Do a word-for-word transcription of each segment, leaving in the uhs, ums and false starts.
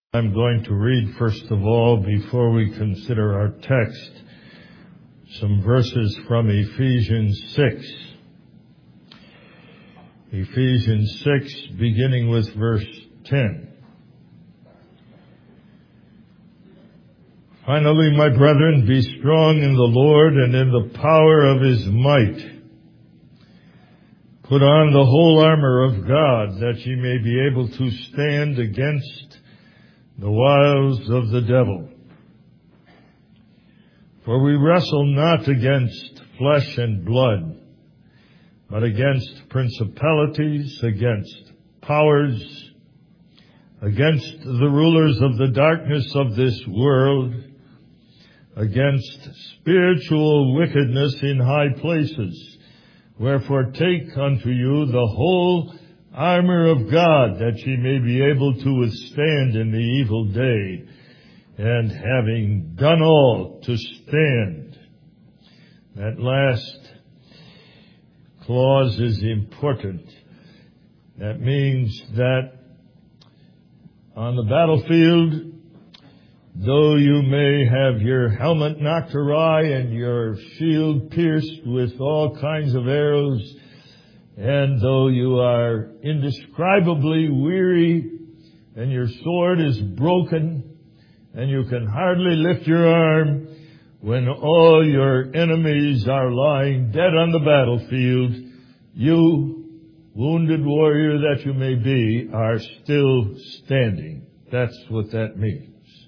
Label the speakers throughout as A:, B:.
A: I'm going to read, first of all, before we consider our text, some verses from Ephesians six. Ephesians six, beginning with verse ten. Finally, my brethren, be strong in the Lord and in the power of His might. Put on the whole armor of God, that ye may be able to stand against the wiles of the devil. For we wrestle not against flesh and blood, but against principalities, against powers, against the rulers of the darkness of this world, against spiritual wickedness in high places. Wherefore take unto you the whole armor of God, that ye may be able to withstand in the evil day, and having done all, to stand. That last clause is important. That means that on the battlefield, though you may have your helmet knocked awry and your shield pierced with all kinds of arrows, and though you are indescribably weary and your sword is broken and you can hardly lift your arm, when all your enemies are lying dead on the battlefield, you, wounded warrior that you may be, are still standing. That's what that means.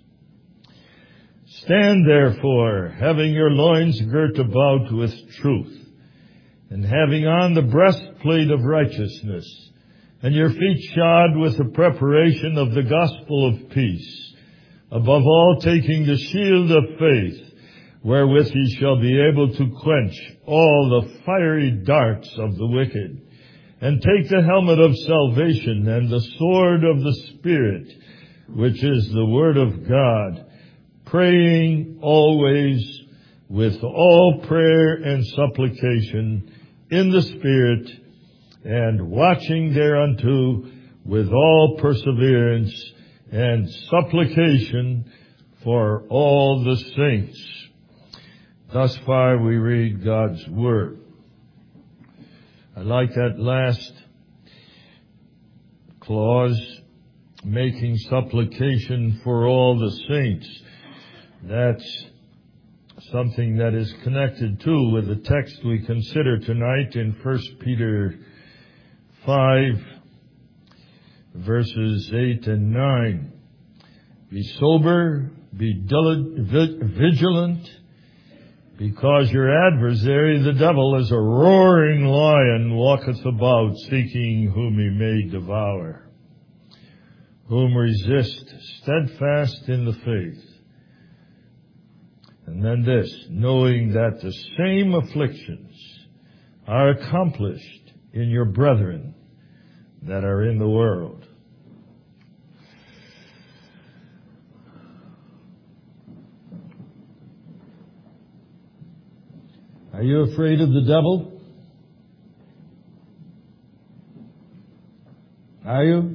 A: Stand therefore, having your loins girt about with truth, and having on the breastplate of righteousness, and your feet shod with the preparation of the gospel of peace, above all taking the shield of faith, wherewith ye shall be able to quench all the fiery darts of the wicked, and take the helmet of salvation and the sword of the Spirit, which is the word of God, praying always with all prayer and supplication in the Spirit, and watching thereunto with all perseverance and supplication for all the saints. Thus far we read God's Word. I like that last clause, making supplication for all the saints. That's something that is connected, too, with the text we consider tonight in First Peter five, verses eight and nine. Be sober, be vigilant, because your adversary, the devil, as a roaring lion, walketh about, seeking whom he may devour. Whom resist, steadfast in the faith. And then this, knowing that the same afflictions are accomplished in your brethren that are in the world. Are you afraid of the devil? Are you?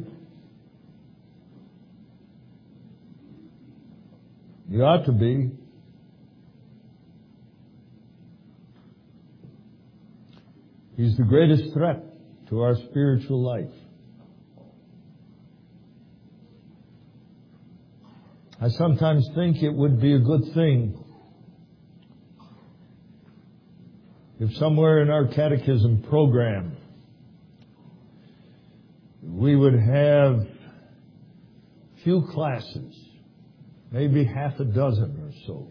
A: You ought to be. He's the greatest threat to our spiritual life. I sometimes think it would be a good thing if somewhere in our catechism program we would have few classes, maybe half a dozen or so,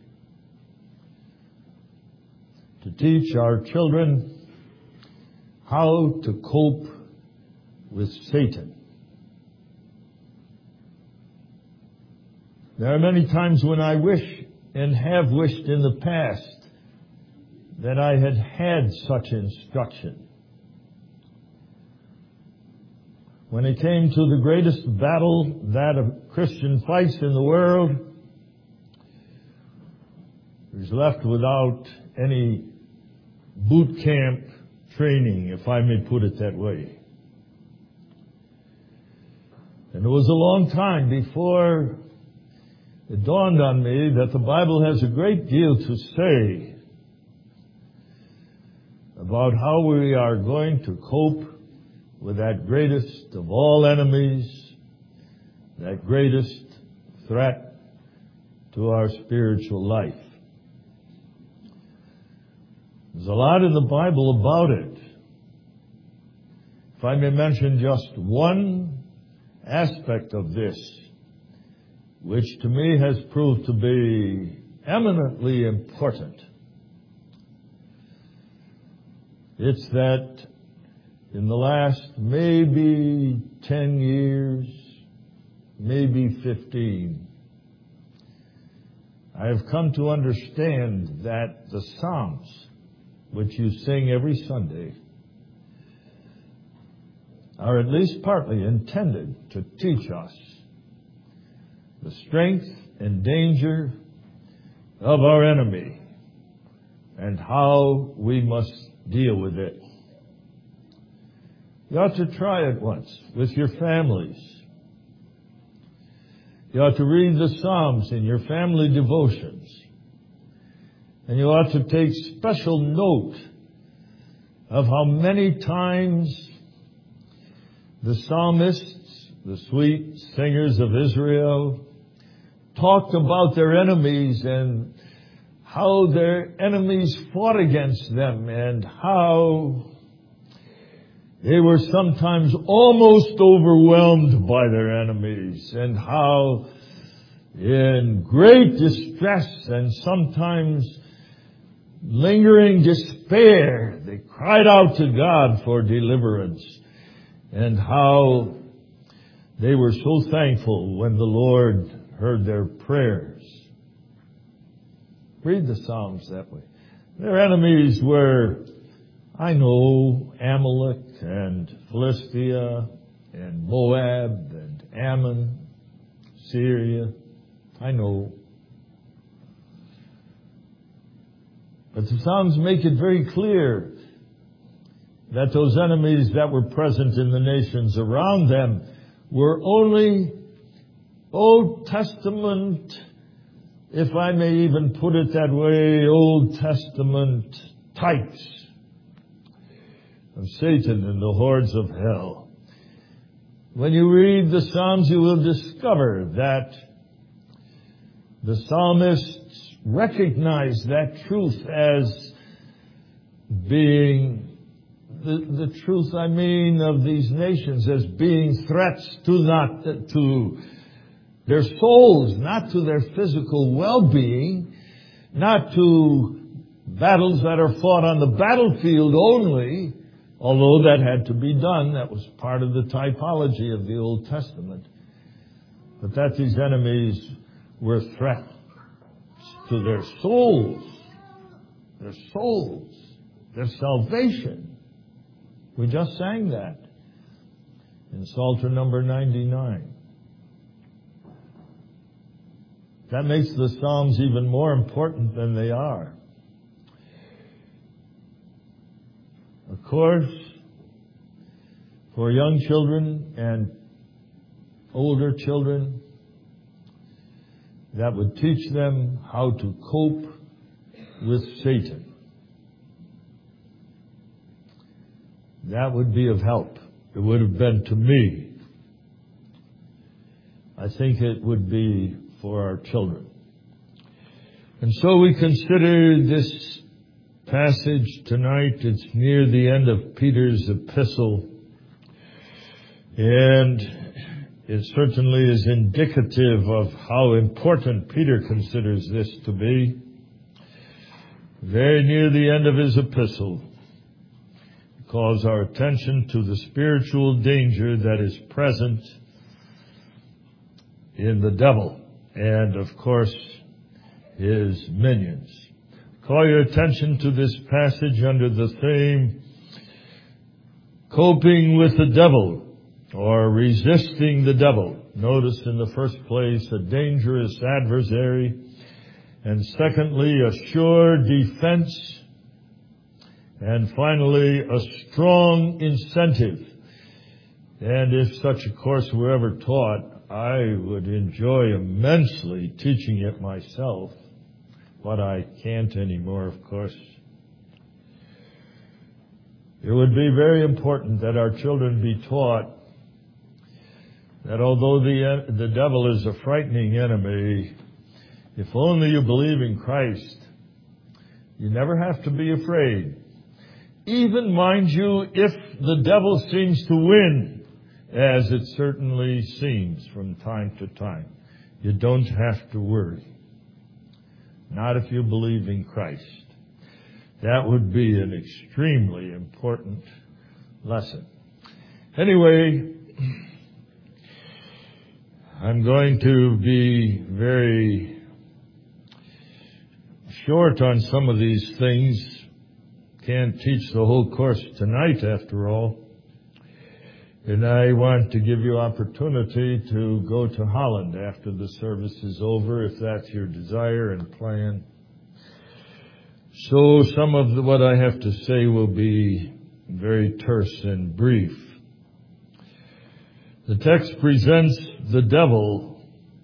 A: to teach our children how to cope with Satan. There are many times when I wish and have wished in the past that I had had such instruction. When it came to the greatest battle that a Christian fights in the world, he's left without any boot camp training, if I may put it that way. And it was a long time before it dawned on me that the Bible has a great deal to say about how we are going to cope with that greatest of all enemies, that greatest threat to our spiritual life. There's a lot in the Bible about it. If I may mention just one aspect of this, which to me has proved to be eminently important, it's that in the last maybe ten years, maybe fifteen, I have come to understand that the Psalms, which you sing every Sunday, are at least partly intended to teach us the strength and danger of our enemy and how we must deal with it. You ought to try it once with your families. You ought to read the Psalms in your family devotions. And you ought to take special note of how many times the psalmists, the sweet singers of Israel, talked about their enemies and how their enemies fought against them and how they were sometimes almost overwhelmed by their enemies and how in great distress and sometimes lingering despair they cried out to God for deliverance, and how they were so thankful when the Lord heard their prayers. Read the Psalms that way. Their enemies were, I know, Amalek and Philistia and Moab and Ammon, Syria. I know. But the Psalms make it very clear that those enemies that were present in the nations around them were only Old Testament, if I may even put it that way, Old Testament types of Satan and the hordes of hell. When you read the Psalms, you will discover that the psalmists recognize that truth as being the, the truth, I mean, of these nations as being threats to not to their souls, not to their physical well-being, not to battles that are fought on the battlefield only, although that had to be done. That was part of the typology of the Old Testament. But that these enemies were threats to their souls, their souls, their salvation. We just sang that in Psalter number ninety-nine. That makes the Psalms even more important than they are. Of course, for young children and older children, that would teach them how to cope with Satan. That would be of help. It would have been to me. I think it would be for our children. And so we consider this passage tonight. It's near the end of Peter's epistle, and it certainly is indicative of how important Peter considers this to be. Very near the end of his epistle, he calls our attention to the spiritual danger that is present in the devil and, of course, his minions. Call your attention to this passage under the theme, coping with the devil, or resisting the devil. Notice in the first place, a dangerous adversary, and secondly, a sure defense, and finally, a strong incentive. And if such a course were ever taught, I would enjoy immensely teaching it myself, but I can't anymore, of course. It would be very important that our children be taught that although the, the devil is a frightening enemy, if only you believe in Christ, you never have to be afraid. Even, mind you, if the devil seems to win, as it certainly seems from time to time, you don't have to worry. Not if you believe in Christ. That would be an extremely important lesson. Anyway, I'm going to be very short on some of these things. Can't teach the whole course tonight, after all. And I want to give you opportunity to go to Holland after the service is over, if that's your desire and plan. So some of the, what I have to say will be very terse and brief. The text presents the devil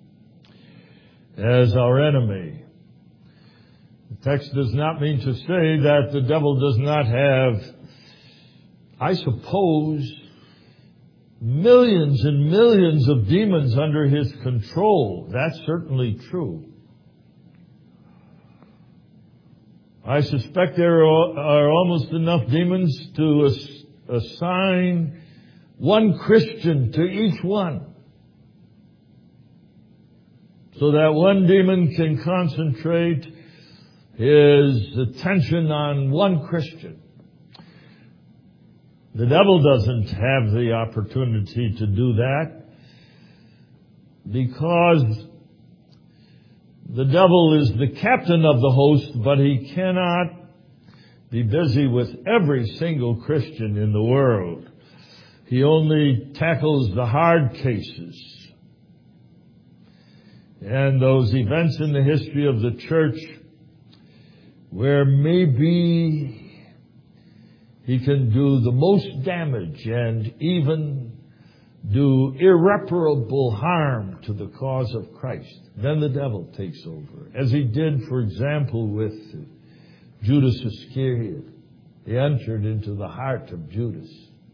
A: as our enemy. The text does not mean to say that the devil does not have, I suppose, millions and millions of demons under his control. That's certainly true. I suspect there are almost enough demons to assign one Christian to each one, so that one demon can concentrate his attention on one Christian. The devil doesn't have the opportunity to do that, because the devil is the captain of the host, but he cannot be busy with every single Christian in the world. He only tackles the hard cases. And those events in the history of the church where maybe he can do the most damage and even do irreparable harm to the cause of Christ, then the devil takes over. As he did, for example, with Judas Iscariot. He entered into the heart of Judas.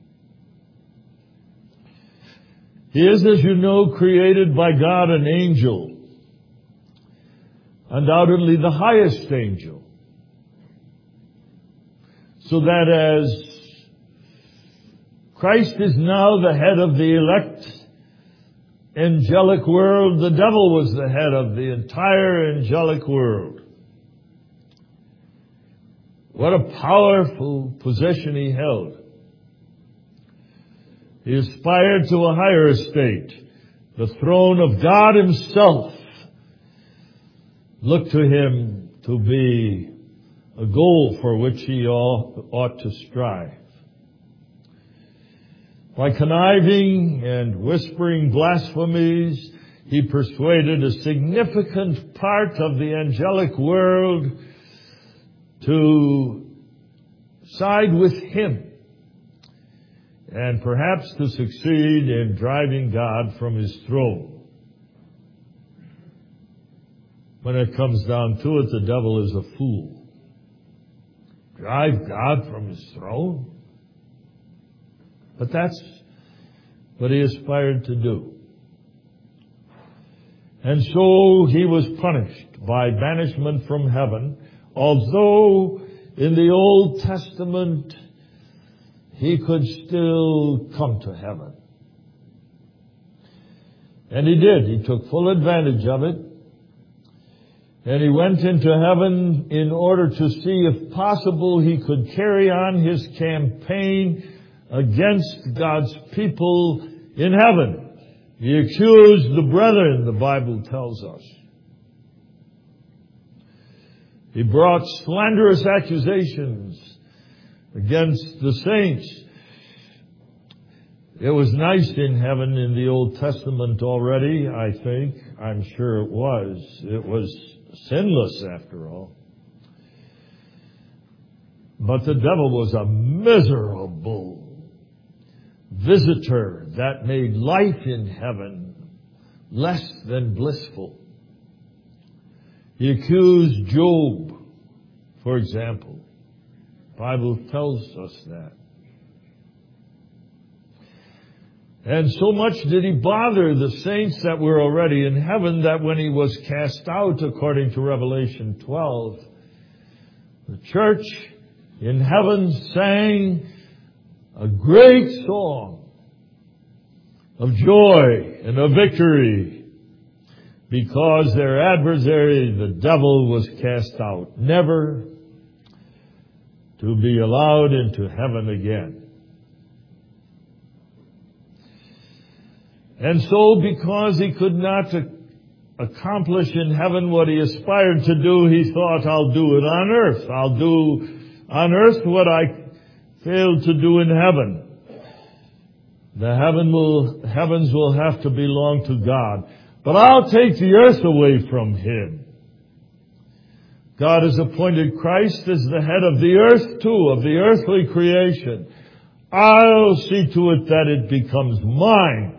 A: He is, as you know, created by God an angel. Undoubtedly the highest angel. So that as Christ is now the head of the elect angelic world, the devil was the head of the entire angelic world. What a powerful position he held. He aspired to a higher estate. The throne of God himself looked to him to be a goal for which he ought to strive. By conniving and whispering blasphemies, he persuaded a significant part of the angelic world to side with him, and perhaps to succeed in driving God from his throne. When it comes down to it, the devil is a fool. Drive God from his throne? But that's what he aspired to do. And so he was punished by banishment from heaven, although in the Old Testament he could still come to heaven. And he did. He took full advantage of it. And he went into heaven in order to see if possible he could carry on his campaign against God's people in heaven. He accused the brethren, the Bible tells us. He brought slanderous accusations against the saints. It was nice in heaven in the Old Testament already, I think. I'm sure it was. It was sinless, after all. But the devil was a miserable, visitor that made life in heaven less than blissful. He accused Job, for example. The Bible tells us that. And so much did he bother the saints that were already in heaven that when he was cast out, according to Revelation twelve, the church in heaven sang a great song of joy and of victory because their adversary, the devil, was cast out, never to be allowed into heaven again. And so, because he could not accomplish in heaven what he aspired to do, he thought, I'll do it on earth. I'll do on earth what I failed to do in heaven. The heaven will, heavens will have to belong to God. But I'll take the earth away from him. God has appointed Christ as the head of the earth too, of the earthly creation. I'll see to it that it becomes mine.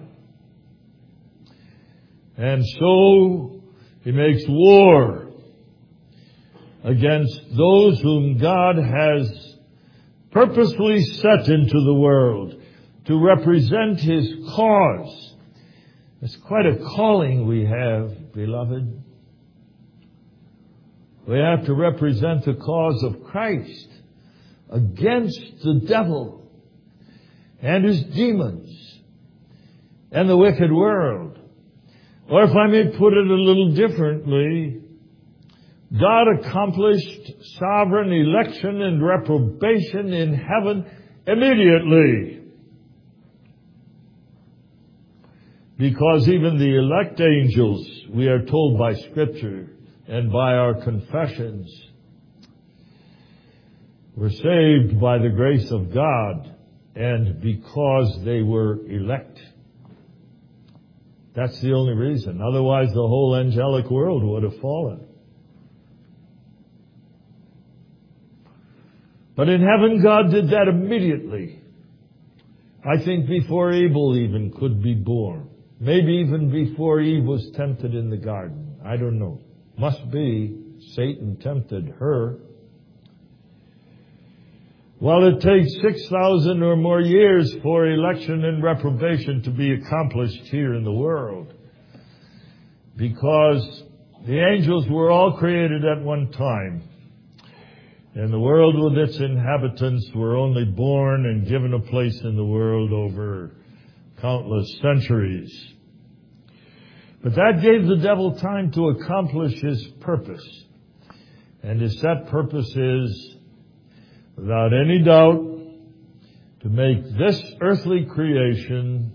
A: And so he makes war against those whom God has purposely set into the world to represent his cause. It's quite a calling we have, beloved. We have to represent the cause of Christ against the devil and his demons and the wicked world. Or if I may put it a little differently, God accomplished sovereign election and reprobation in heaven immediately. Because even the elect angels, we are told by Scripture and by our confessions, were saved by the grace of God and because they were elect. That's the only reason. Otherwise, the whole angelic world would have fallen. But in heaven, God did that immediately. I think before Abel even could be born. Maybe even before Eve was tempted in the garden. I don't know. Must be Satan tempted her. Well, it takes six thousand or more years for election and reprobation to be accomplished here in the world. Because the angels were all created at one time. And the world with its inhabitants were only born and given a place in the world over countless centuries. But that gave the devil time to accomplish his purpose. And his set purpose is, without any doubt, to make this earthly creation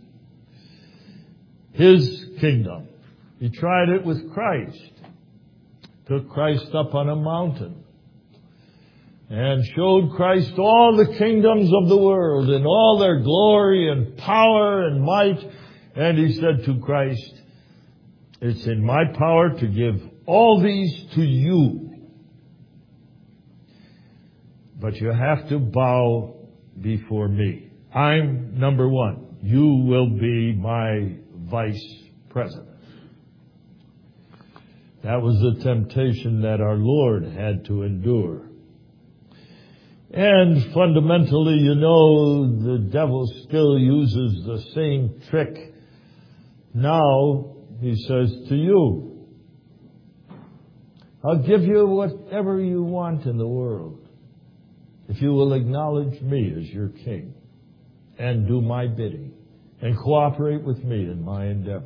A: his kingdom. He tried it with Christ. Took Christ up on a mountain and showed Christ all the kingdoms of the world in all their glory and power and might. And he said to Christ, it's in my power to give all these to you. But you have to bow before me. I'm number one. You will be my vice president. That was the temptation that our Lord had to endure. And fundamentally, you know, the devil still uses the same trick. Now, he says to you, I'll give you whatever you want in the world if you will acknowledge me as your king and do my bidding and cooperate with me in my endeavors.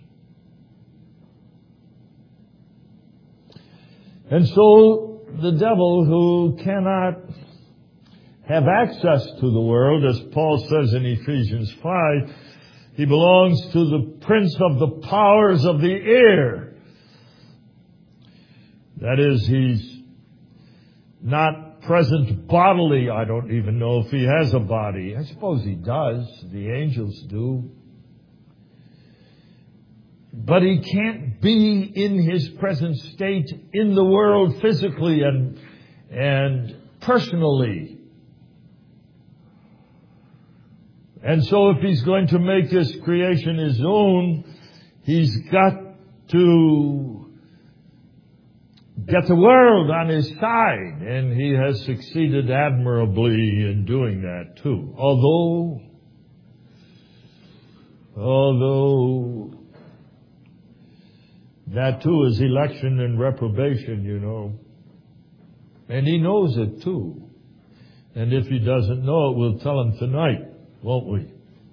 A: And so the devil, who cannot have access to the world, as Paul says in Ephesians five, he belongs to the prince of the powers of the air. That is, he's not present bodily. I don't even know if he has a body. I suppose he does. The angels do. But he can't be in his present state in the world physically and, and personally. And so if he's going to make this creation his own, he's got to get the world on his side. And he has succeeded admirably in doing that too. Although, although that too is election and reprobation, you know. And he knows it too. And if he doesn't know it, we'll tell him tonight, won't we?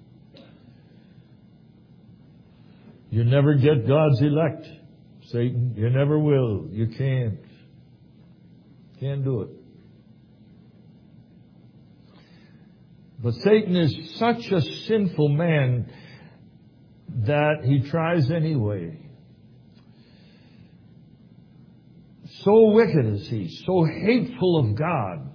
A: You never get God's elect, Satan. You never will. You can't. Can't do it. But Satan is such a sinful man that he tries anyway. So wicked is he, so hateful of God,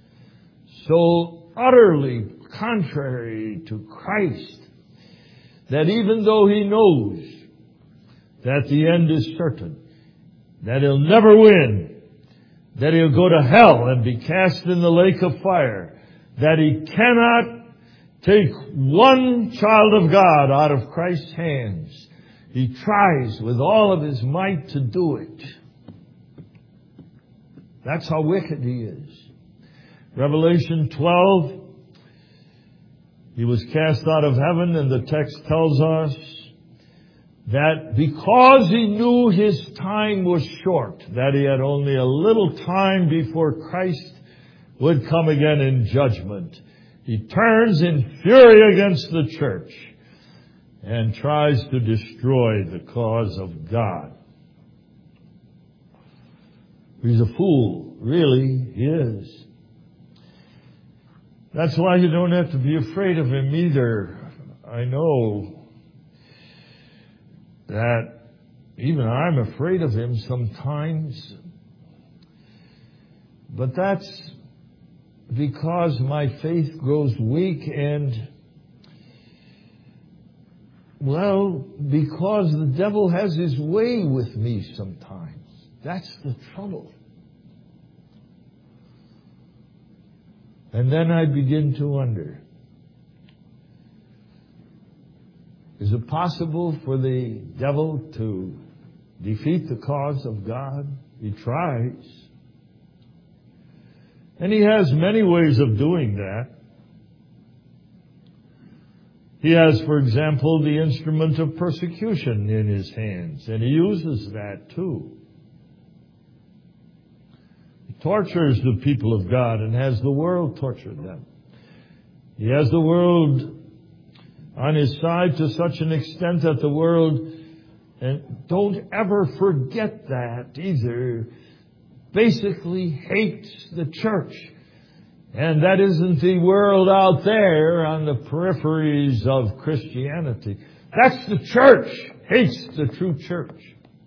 A: so utterly contrary to Christ, that even though he knows that the end is certain, that he'll never win, that he'll go to hell and be cast in the lake of fire, that he cannot take one child of God out of Christ's hands, he tries with all of his might to do it. That's how wicked he is. Revelation twelve, he was cast out of heaven, and the text tells us that because he knew his time was short, that he had only a little time before Christ would come again in judgment, he turns in fury against the church and tries to destroy the cause of God. He's a fool. Really, he is. That's why you don't have to be afraid of him either. I know that even I'm afraid of him sometimes. But that's because my faith grows weak and, well, because the devil has his way with me sometimes. That's the trouble. And then I begin to wonder, is it possible for the devil to defeat the cause of God? He tries. And he has many ways of doing that. He has, for example, the instrument of persecution in his hands, and he uses that too. Tortures the people of God and has the world torture them. He has the world on his side to such an extent that the world, and don't ever forget that either, basically hates the church. And that isn't the world out there on the peripheries of Christianity. That's the church, hates the true church.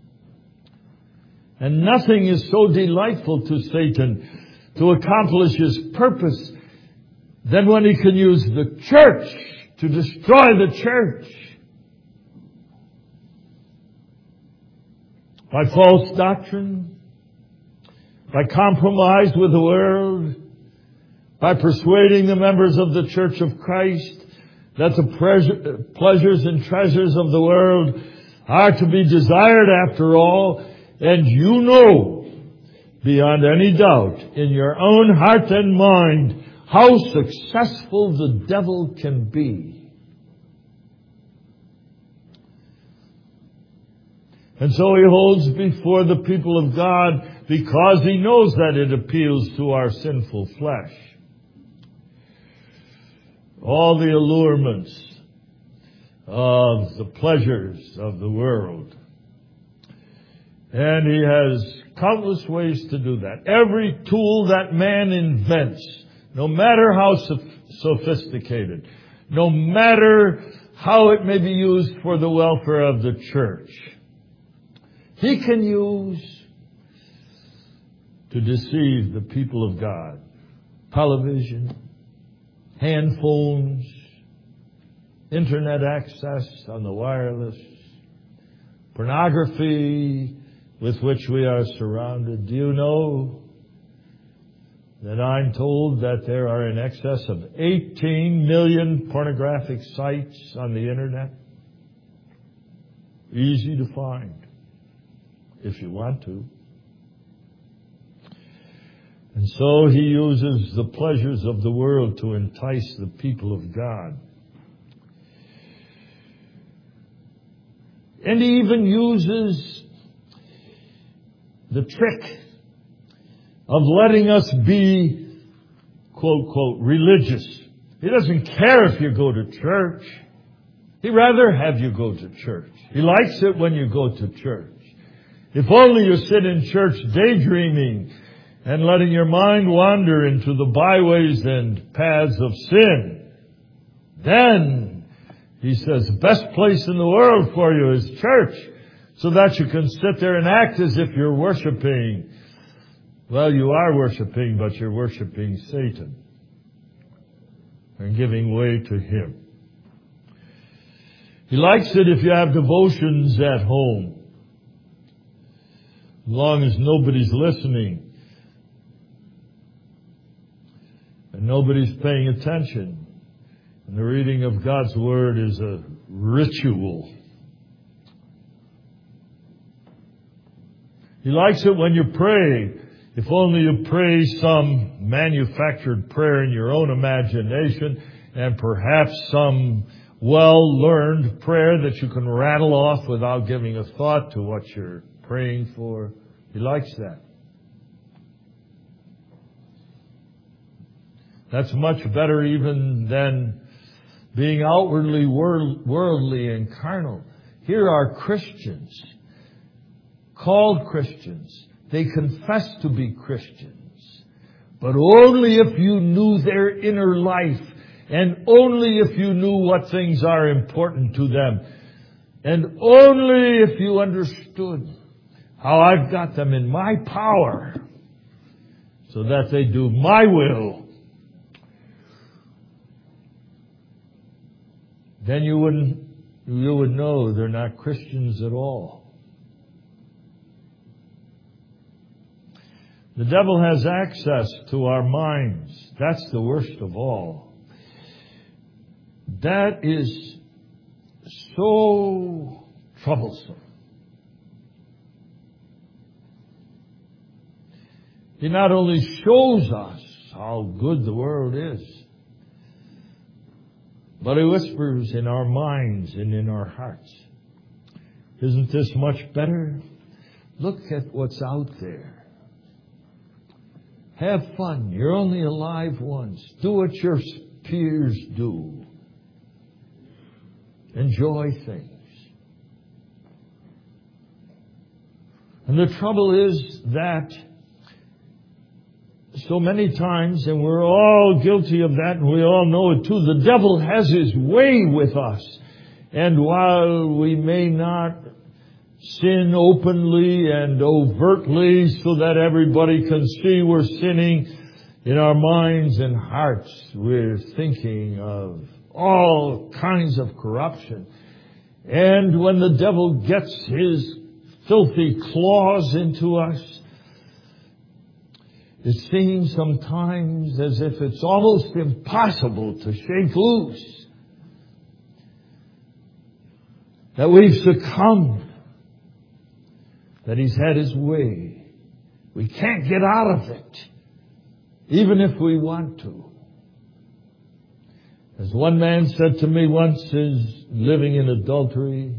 A: And nothing is so delightful to Satan to accomplish his purpose than when he can use the church to destroy the church. By false doctrine, by compromise with the world, by persuading the members of the Church of Christ that the pleasures and treasures of the world are to be desired after all. And you know, beyond any doubt, in your own heart and mind, how successful the devil can be. And so he holds before the people of God because he knows that it appeals to our sinful flesh. All the allurements of the pleasures of the world. And he has countless ways to do that. Every tool that man invents, no matter how sophisticated, no matter how it may be used for the welfare of the church, he can use to deceive the people of God. Television, hand phones, internet access on the wireless, pornography with which we are surrounded. Do you know that I'm told that there are in excess of eighteen million pornographic sites on the internet. Easy to find, if you want to. And so he uses the pleasures of the world to entice the people of God. And he even uses the trick of letting us be, quote, quote, religious. He doesn't care if you go to church. He'd rather have you go to church. He likes it when you go to church. If only you sit in church daydreaming and letting your mind wander into the byways and paths of sin, then, he says, the best place in the world for you is church, so that you can sit there and act as if you're worshiping. Well, you are worshiping, but you're worshiping Satan and giving way to him. He likes it if you have devotions at home, as long as nobody's listening and nobody's paying attention. And the reading of God's Word is a ritual. He likes it when you pray, if only you pray some manufactured prayer in your own imagination, and perhaps some well-learned prayer that you can rattle off without giving a thought to what you're praying for. He likes that. That's much better even than being outwardly world, worldly and carnal. Here are Christians, called Christians. They confess to be Christians. But only if you knew their inner life, and only if you knew what things are important to them, and only if you understood how I've got them in my power so that they do my will, then you wouldn't, you would know they're not Christians at all. The devil has access to our minds. That's the worst of all. That is so troublesome. He not only shows us how good the world is, but he whispers in our minds and in our hearts. Isn't this much better? Look at what's out there. Have fun. You're only alive once. Do what your peers do. Enjoy things. And the trouble is that so many times, and we're all guilty of that, and we all know it too, the devil has his way with us. And while we may not sin openly and overtly so that everybody can see we're sinning, in our minds and hearts we're thinking of all kinds of corruption. And when the devil gets his filthy claws into us, it seems sometimes as if it's almost impossible to shake loose. That we've succumbed. That he's had his way. We can't get out of it, even if we want to. As one man said to me once, is living in adultery,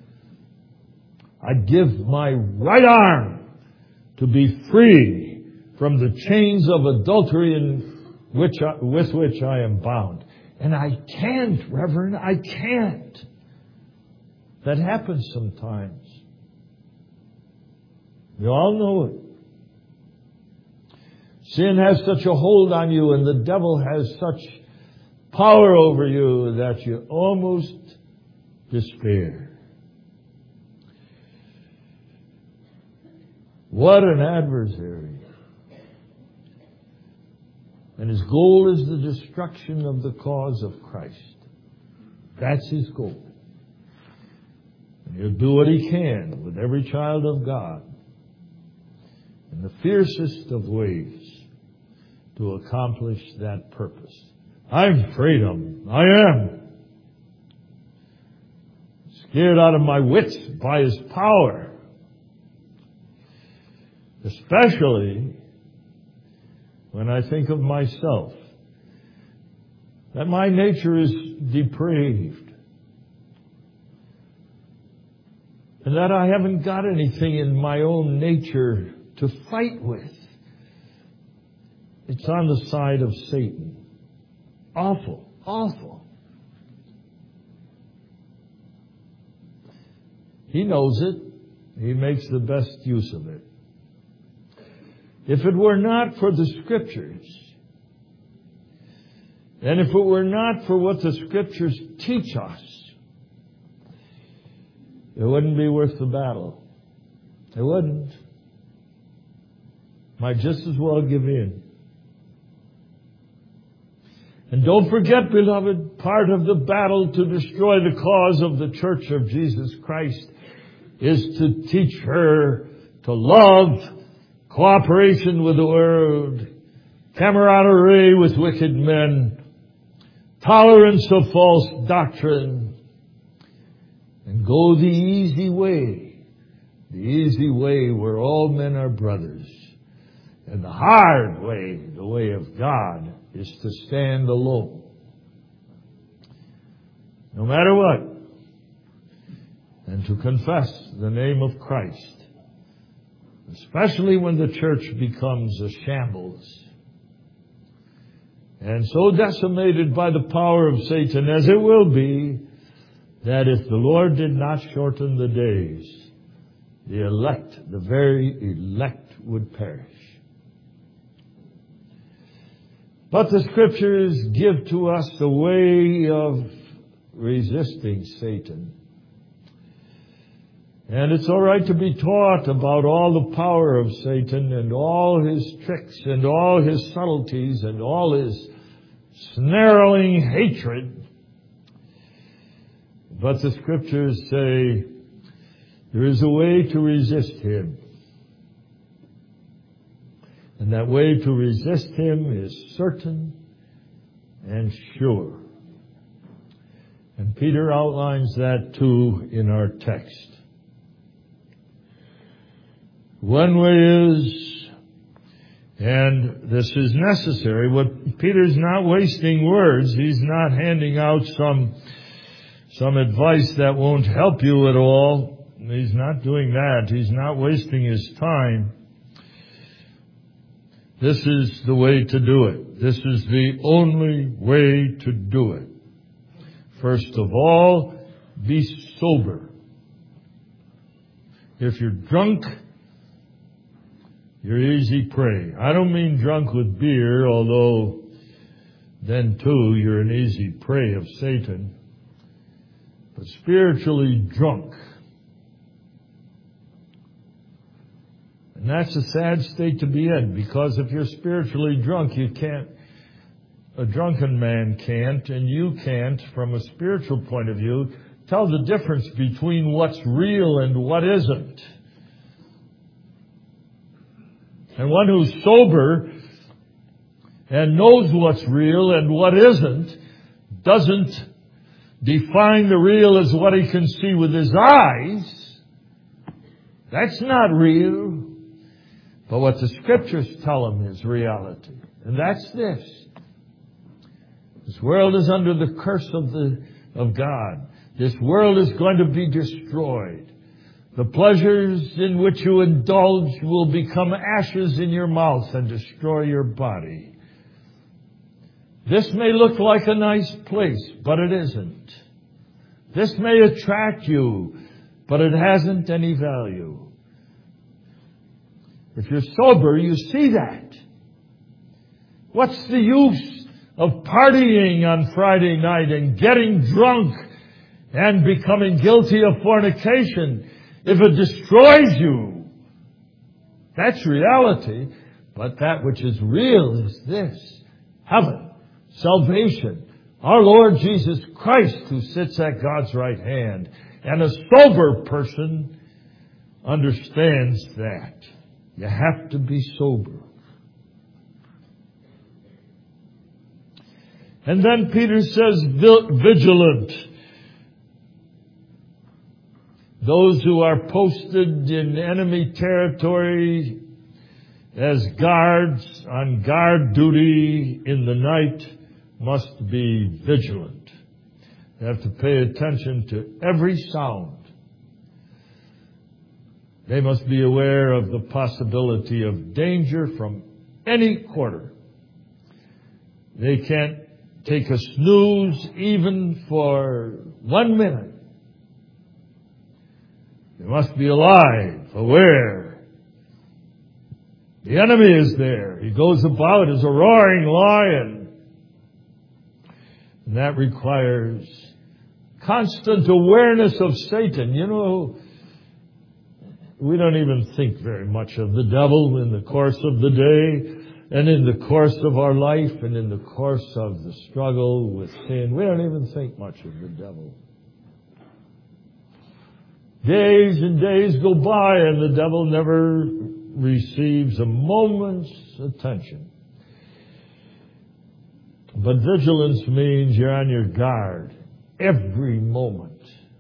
A: I'd give my right arm to be free from the chains of adultery in which I, with which I am bound. And I can't, Reverend, I can't. That happens sometimes. We all know it. Sin has such a hold on you, and the devil has such power over you that you almost despair. What an adversary. And his goal is the destruction of the cause of Christ. That's his goal. And he'll do what he can with every child of God in the fiercest of ways to accomplish that purpose. I'm afraid of him. I am. Scared out of my wits by his power. Especially when I think of myself, that my nature is depraved, and that I haven't got anything in my own nature to fight with. It's on the side of Satan. Awful, awful. He knows it. He makes the best use of it. If it were not for the Scriptures, and if it were not for what the Scriptures teach us, it wouldn't be worth the battle. It wouldn't. Might just as well give in. And don't forget, beloved, part of the battle to destroy the cause of the Church of Jesus Christ is to teach her to love, cooperation with the world, camaraderie with wicked men, tolerance of false doctrine, and go the easy way, the easy way where all men are brothers. And the hard way, the way of God, is to stand alone. No matter what. And to confess the name of Christ. Especially when the church becomes a shambles. And so decimated by the power of Satan, as it will be, that if the Lord did not shorten the days, the elect, the very elect would perish. But the Scriptures give to us the way of resisting Satan. And it's all right to be taught about all the power of Satan and all his tricks and all his subtleties and all his snarling hatred. But the Scriptures say there is a way to resist him. And that way to resist him is certain and sure. And Peter outlines that too in our text. One way is, and this is necessary, what Peter's not wasting words. He's not handing out some, some advice that won't help you at all. He's not doing that. He's not wasting his time. This is the way to do it. This is the only way to do it. First of all, be sober. If you're drunk, you're easy prey. I don't mean drunk with beer, although then too you're an easy prey of Satan. But spiritually drunk. And that's a sad state to be in, because if you're spiritually drunk, you can't, a drunken man can't, and you can't, from a spiritual point of view, tell the difference between what's real and what isn't. And one who's sober and knows what's real and what isn't doesn't define the real as what he can see with his eyes. That's not real. But what the Scriptures tell him is reality. And that's this. This world is under the curse of the of God. This world is going to be destroyed. The pleasures in which you indulge will become ashes in your mouth and destroy your body. This may look like a nice place, but it isn't. This may attract you, but it hasn't any value. If you're sober, you see that. What's the use of partying on Friday night and getting drunk and becoming guilty of fornication if it destroys you? That's reality. But that which is real is this: heaven, salvation, our Lord Jesus Christ who sits at God's right hand. And a sober person understands that. You have to be sober. And then Peter says, vigilant. Those who are posted in enemy territory as guards on guard duty in the night must be vigilant. They have to pay attention to every sound. They must be aware of the possibility of danger from any quarter. They can't take a snooze even for one minute. They must be alive, aware. The enemy is there. He goes about as a roaring lion. And that requires constant awareness of Satan. You know, we don't even think very much of the devil in the course of the day and in the course of our life and in the course of the struggle with sin. We don't even think much of the devil. Days and days go by and the devil never receives a moment's attention. But vigilance means you're on your guard every moment.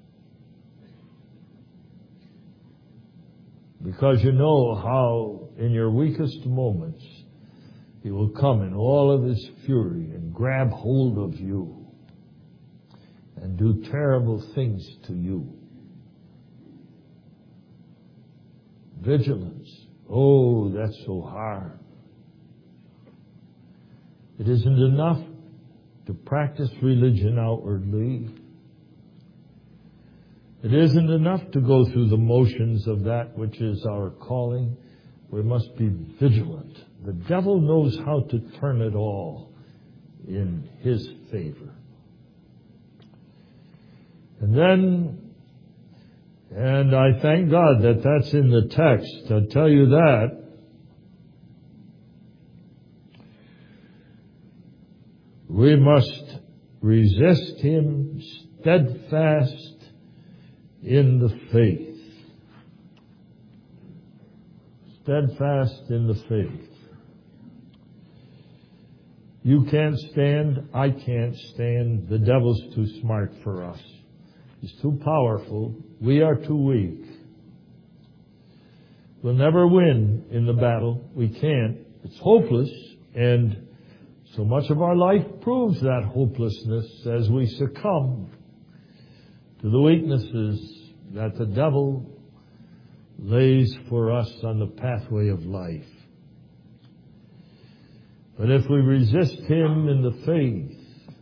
A: Because you know how in your weakest moments he will come in all of his fury and grab hold of you and do terrible things to you. Vigilance. Oh, that's so hard. It isn't enough to practice religion outwardly. It isn't enough to go through the motions of that which is our calling. We must be vigilant. The devil knows how to turn it all in his favor. And then, and I thank God that that's in the text. I'll tell you that. We must resist him steadfast in the faith. Steadfast in the faith. You can't stand. I can't stand. The devil's too smart for us. He's too powerful. We are too weak. We'll never win in the battle. We can't. It's hopeless. And so much of our life proves that hopelessness as we succumb to the weaknesses that the devil lays for us on the pathway of life. But if we resist him in the faith,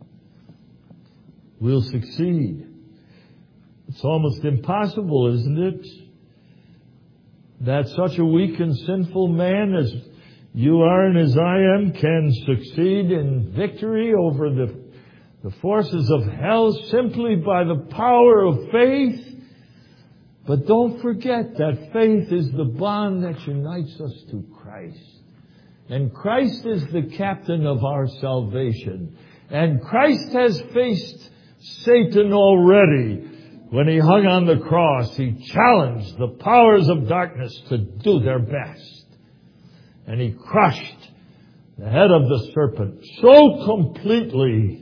A: we'll succeed. It's almost impossible, isn't it, that such a weak and sinful man as you are and as I am can succeed in victory over the the forces of hell simply by the power of faith. But don't forget that faith is the bond that unites us to Christ. And Christ is the captain of our salvation. And Christ has faced Satan already. When he hung on the cross, he challenged the powers of darkness to do their best. And he crushed the head of the serpent so completely.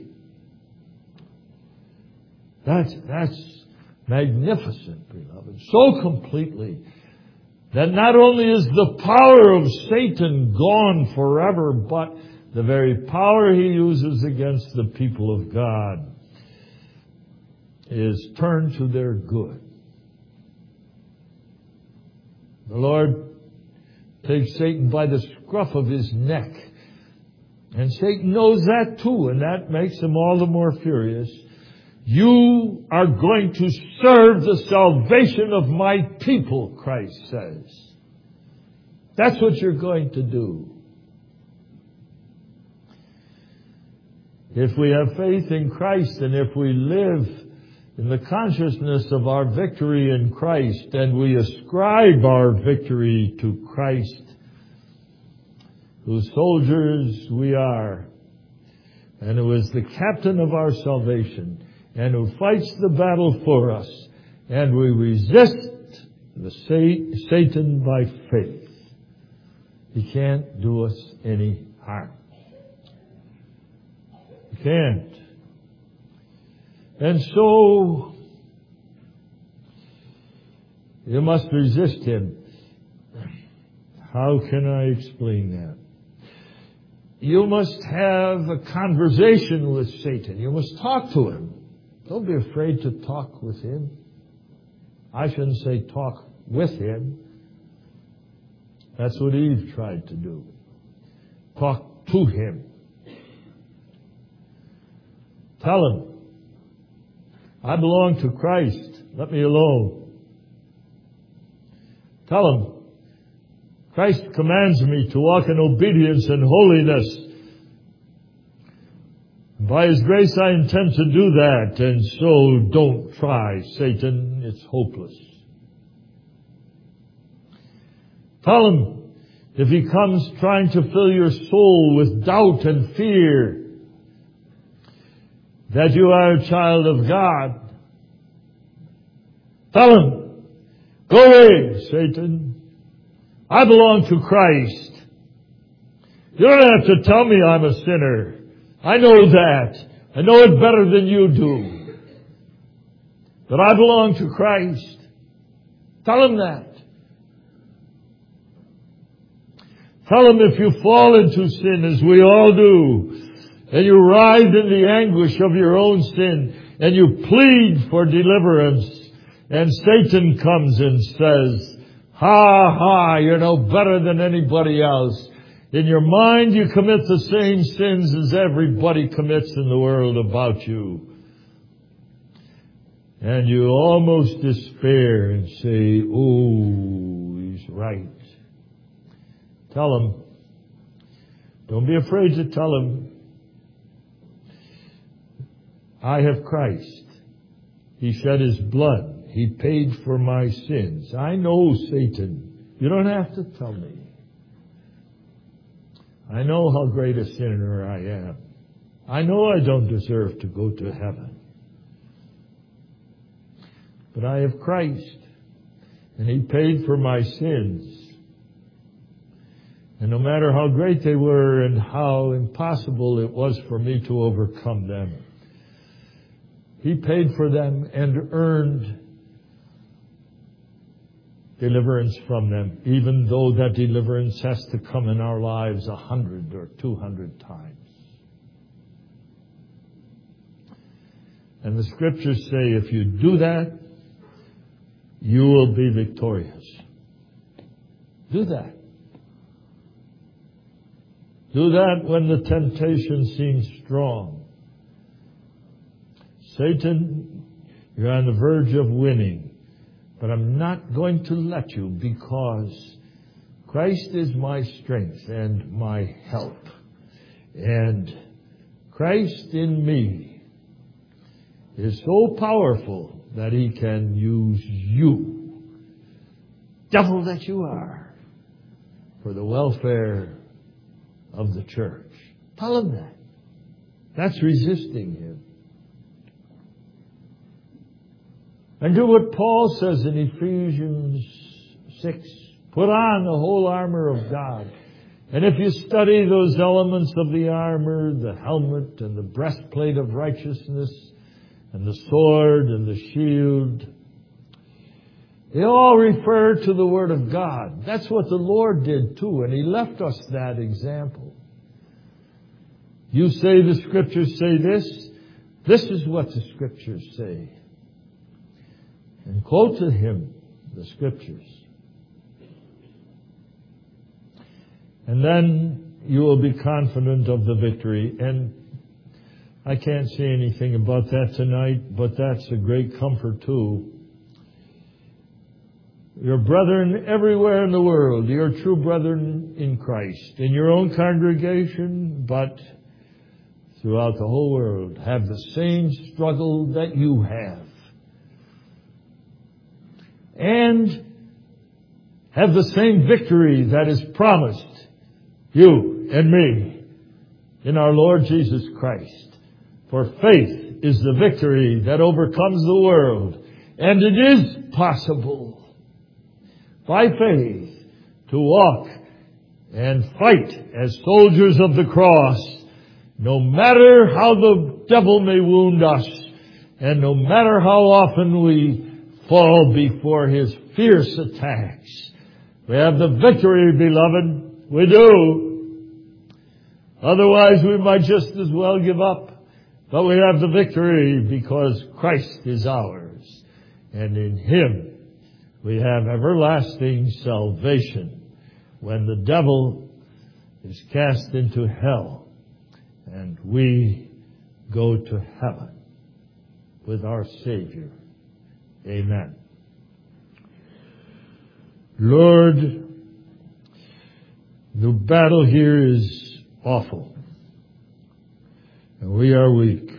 A: That's, that's magnificent, beloved. So completely that not only is the power of Satan gone forever, but the very power he uses against the people of God is turned to their good. The Lord takes Satan by the scruff of his neck. And Satan knows that too, and that makes him all the more furious. You are going to serve the salvation of my people, Christ says. That's what you're going to do. If we have faith in Christ and if we live in the consciousness of our victory in Christ and we ascribe our victory to Christ, whose soldiers we are, and who is the captain of our salvation, and who fights the battle for us, and we resist the Satan by faith, he can't do us any harm. He can't. And so, you must resist him. How can I explain that? You must have a conversation with Satan. You must talk to him. Don't be afraid to talk with him. I shouldn't say talk with him. That's what Eve tried to do. Talk to him. Tell him, I belong to Christ. Let me alone. Tell him, Christ commands me to walk in obedience and holiness. By His grace I intend to do that, and so don't try, Satan. It's hopeless. Tell him, if he comes trying to fill your soul with doubt and fear, that you are a child of God. Tell him, go away, Satan. I belong to Christ. You don't have to tell me I'm a sinner. I know that. I know it better than you do. But I belong to Christ. Tell him that. Tell him if you fall into sin, as we all do, and you writhe in the anguish of your own sin, and you plead for deliverance, and Satan comes and says, ha ha, you're no better than anybody else. In your mind, you commit the same sins as everybody commits in the world about you. And you almost despair and say, oh, he's right. Tell him. Don't be afraid to tell him. I have Christ. He shed His blood. He paid for my sins. I know, Satan. You don't have to tell me. I know how great a sinner I am. I know I don't deserve to go to heaven. But I have Christ, and He paid for my sins. And no matter how great they were and how impossible it was for me to overcome them, He paid for them and earned deliverance from them, even though that deliverance has to come in our lives a hundred or two hundred times. And the Scriptures say if you do that, you will be victorious. Do that. Do that when the temptation seems strong. Satan, you're on the verge of winning. But I'm not going to let you, because Christ is my strength and my help. And Christ in me is so powerful that He can use you, devil that you are, for the welfare of the church. Tell him that. That's resisting Him. And do what Paul says in Ephesians six. Put on the whole armor of God. And if you study those elements of the armor, the helmet and the breastplate of righteousness and the sword and the shield, they all refer to the Word of God. That's what the Lord did too, and He left us that example. You say the Scriptures say this. This is what the Scriptures say. And quote to Him the Scriptures. And then you will be confident of the victory. And I can't say anything about that tonight, but that's a great comfort too. Your brethren everywhere in the world, your true brethren in Christ, in your own congregation, but throughout the whole world, have the same struggle that you have. And have the same victory that is promised you and me in our Lord Jesus Christ. For faith is the victory that overcomes the world. And it is possible by faith to walk and fight as soldiers of the cross, no matter how the devil may wound us, and no matter how often we fall before his fierce attacks, we have the victory, beloved. We do. Otherwise, we might just as well give up. But we have the victory because Christ is ours. And in him, we have everlasting salvation when the devil is cast into hell and we go to heaven with our Savior. Amen. Lord, the battle here is awful, and we are weak.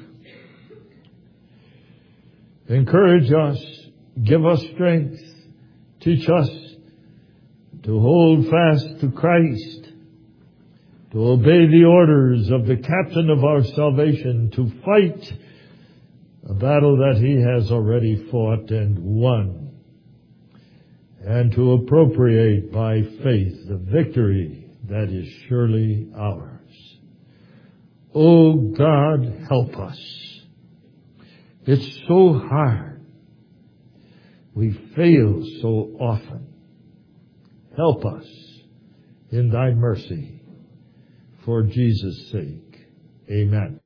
A: Encourage us, give us strength, teach us to hold fast to Christ, to obey the orders of the captain of our salvation, to fight a battle that he has already fought and won, and to appropriate by faith the victory that is surely ours. Oh God, help us. It's so hard. We fail so often. Help us in thy mercy, for Jesus' sake. Amen.